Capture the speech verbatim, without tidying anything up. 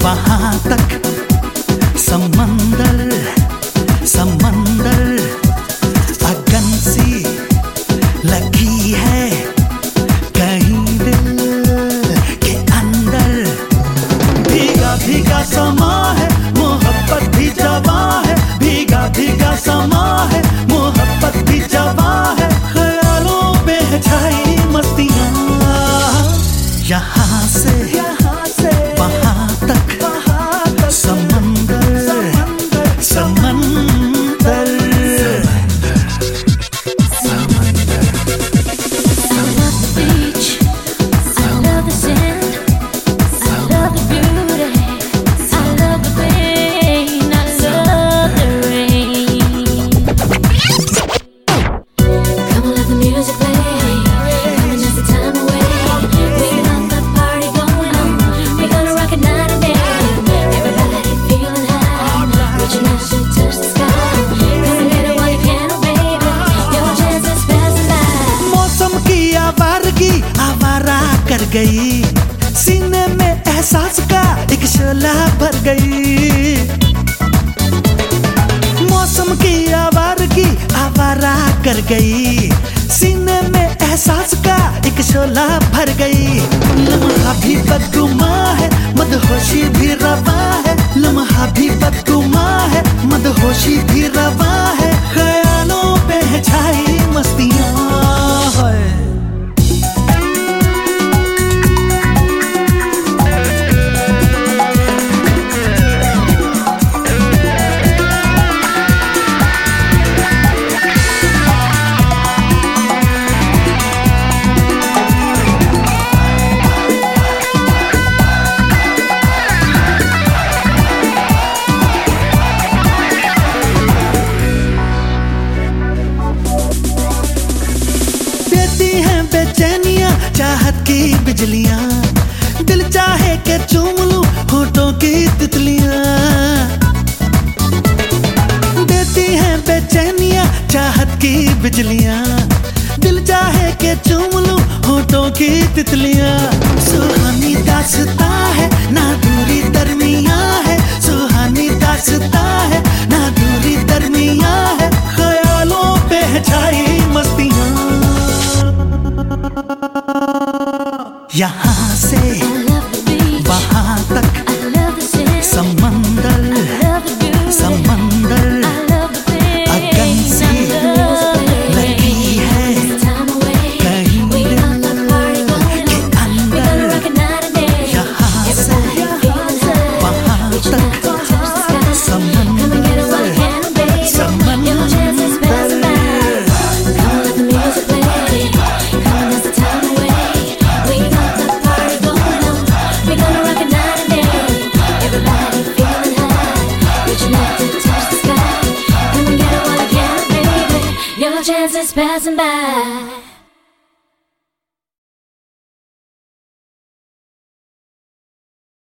वहां तक समंदर समंदर अगन सी लगी है कहीं दिल के अंदर। भीगा भीगा समा है मोहब्बत भी जवा है, भीगा भीगा समा है मोहब्बत भी जवा है। ख्यालों पे है छाई मस्तियाँ यहाँ से यहाँ से वहां तक समंदर समंदर आवारा कर गई, सीने में एहसास का एक शोला भर गई। मौसम की आवारगी आवारा कर गई, सीने में एहसास का एक शोला भर गई। लम्हा भी बदगुमा है मदहोशी भी रवा है, लम्हा भी बदगुमा है मदहोशी भी रवा है। ख्यालों पे है छाई मस्तियाँ है। बेचैनियां चाहत की बिजलियां, दिल चाहे के चूम लूं होठों की तितलियां। देती हैं बेचैनियां चाहत की बिजलियां, दिल चाहे के चूम लूं होठों की तितलियां। सुहानी दास्तां है ना दूरी दरमियां है, सुहानी दास्तां है ना दूरी दरमियां है। ख्यालों पे है छाई मस्तियां यहाँ से वहां तक समंदर समंदर अगन सी लगी है कहीं दिल के अंदर। यहाँ से वहां तक समंदर समंदर। Your chances passing by.